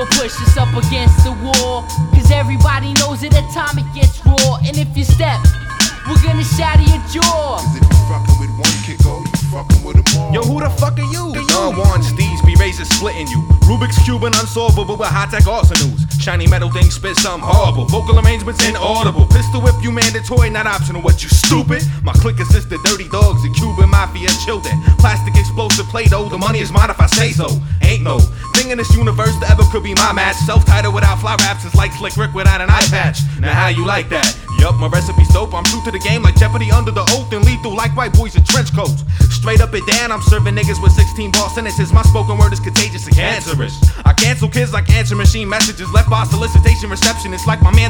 never push us up against the wall, cause everybody knows that at time it gets raw. And if you step, we're gonna shatter your jaw. Cause if you fucking with one kick, oh, you fucking with them all. Yo, who the fuck are you? Don Juan Steez be razor splitting you. Rubik's Cube and unsolvable with high-tech arsenals. Shiny metal things spit something horrible. Vocal arrangements inaudible. Pistol whip you mandatory, not optional. What, you stupid? My clique consists of dirty dogs and Cuban mafia children. Plastic explosive Play-Doh. The money is mine if I say so. Ain't no thing in this universe that ever could be my match. Self-titled without fly raps is like Slick Rick without an eye patch. Now how you like that? Yup, my recipe's dope. I'm true to the game like Jeopardy under the oath, and lethal like white boys in trench coats. Straight up and down, I'm serving niggas with 16 ball sentences. My spoken word is contagious and cancerous. I cancel kids like answer machine messages left by solicitation reception. It's like my man